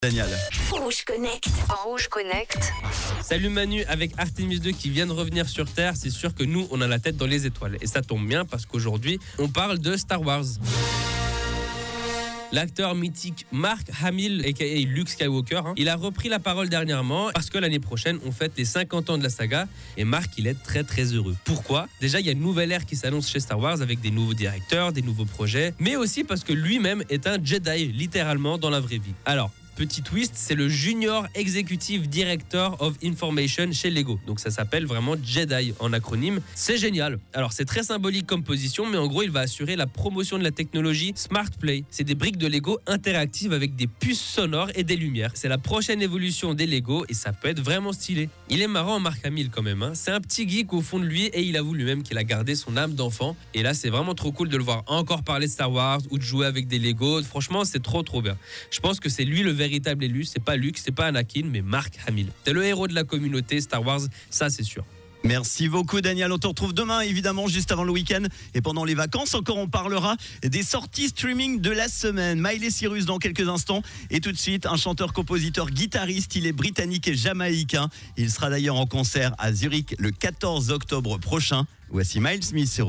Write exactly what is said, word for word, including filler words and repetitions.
Daniel. Rouge Connect. En Rouge Connect. Salut Manu, avec Artemis deux qui vient de revenir sur Terre, c'est sûr que nous, on a la tête dans les étoiles. Et ça tombe bien parce qu'aujourd'hui, on parle de Star Wars. L'acteur mythique Mark Hamill, aka Luke Skywalker, hein, il a repris la parole dernièrement parce que l'année prochaine, on fête les cinquante ans de la saga et Mark, il est très très heureux. Pourquoi ? Déjà, il y a une nouvelle ère qui s'annonce chez Star Wars avec des nouveaux directeurs, des nouveaux projets, mais aussi parce que lui-même est un Jedi, littéralement dans la vraie vie. Alors, petit twist, c'est le Junior Executive Director of Information chez Lego. Donc ça s'appelle vraiment Jedi en acronyme. C'est génial. Alors c'est très symbolique comme position, mais en gros il va assurer la promotion de la technologie Smart Play. C'est des briques de Lego interactives avec des puces sonores et des lumières. C'est la prochaine évolution des Lego et ça peut être vraiment stylé. Il est marrant Mark Hamill quand même. Hein. C'est un petit geek au fond de lui et il avoue lui-même qu'il a gardé son âme d'enfant. Et là c'est vraiment trop cool de le voir encore parler de Star Wars ou de jouer avec des Lego. Franchement c'est trop trop bien. Je pense que c'est lui le véritable élu, c'est pas Luke, c'est pas Anakin, mais Mark Hamill. C'est le héros de la communauté Star Wars, ça c'est sûr. Merci beaucoup Daniel, on te retrouve demain évidemment juste avant le week-end et pendant les vacances encore on parlera des sorties streaming de la semaine. Miley Cyrus dans quelques instants et tout de suite un chanteur, compositeur, guitariste, il est britannique et jamaïcain. Il sera d'ailleurs en concert à Zurich le quatorze octobre prochain. Voici Miles Smith sur